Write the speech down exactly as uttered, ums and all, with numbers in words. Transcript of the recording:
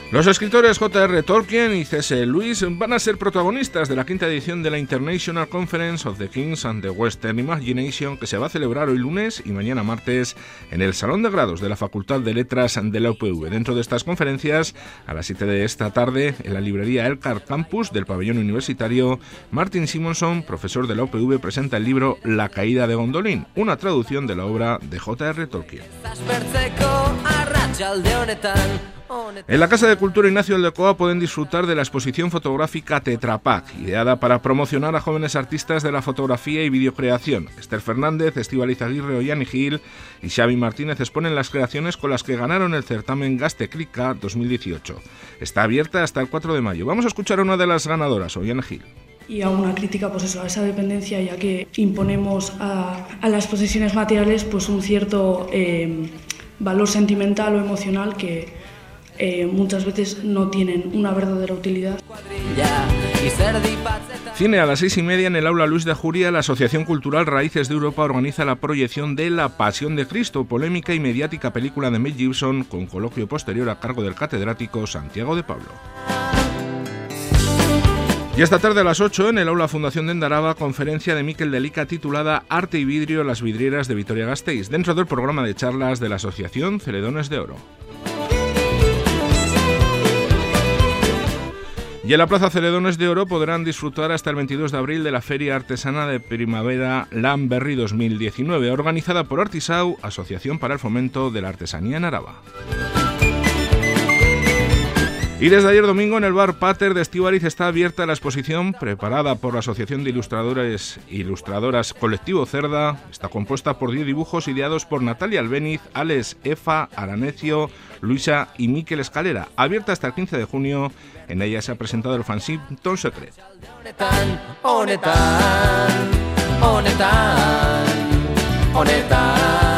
Los escritores J R Tolkien y C S Lewis van a ser protagonistas de la quinta edición de la International Conference of the Kings and the Western Imagination, que se va a celebrar hoy lunes y mañana martes en el Salón de Grados de la Facultad de Letras de la U P V. Dentro de estas conferencias, a las siete de esta tarde, en la librería Elkhart Campus del pabellón universitario, Martin Simonson, profesor de la U P V, presenta el libro La caída de Gondolin, una traducción de la obra de J R Tolkien. En la Casa de Cultura Ignacio Aldecoa pueden disfrutar de la exposición fotográfica Tetra Pak, ideada para promocionar a jóvenes artistas de la fotografía y videocreación. Esther Fernández, Estíbaliz Aguirre, Ollane Gil y Xavi Martínez exponen las creaciones con las que ganaron el certamen Gazte-Krika dos mil dieciocho. Está abierta hasta el cuatro de mayo. Vamos a escuchar a una de las ganadoras, Ollane Gil. Y a una crítica, pues eso, a esa dependencia, ya que imponemos a, a las posesiones materiales pues un cierto eh, valor sentimental o emocional que Eh, muchas veces no tienen una verdadera utilidad. Cine a las seis y media en el Aula Luis de Ajuria. La Asociación Cultural Raíces de Europa organiza la proyección de La Pasión de Cristo, polémica y mediática película de Mel Gibson, con coloquio posterior a cargo del catedrático Santiago de Pablo. Y esta tarde a las ocho en el Aula Fundación de Endaraba, conferencia de Miquel Delica titulada Arte y vidrio, las vidrieras de Vitoria-Gasteiz, dentro del programa de charlas de la Asociación Celedones de Oro. Y en la Plaza Celedones de Oro podrán disfrutar hasta el veintidós de abril de la Feria Artesana de Primavera Lamberri dos mil diecinueve, organizada por Artisau, Asociación para el Fomento de la Artesanía en Araba. Y desde ayer domingo en el bar Pater de Estíbaliz está abierta la exposición preparada por la Asociación de Ilustradores e Ilustradoras Colectivo Cerda. Está compuesta por diez dibujos ideados por Natalia Albéniz, Alex, Efa, Aranecio, Luisa y Miquel Escalera. Abierta hasta el quince de junio, en ella se ha presentado el fanzine Ton Secret. Honetan, honetan, honetan, honetan.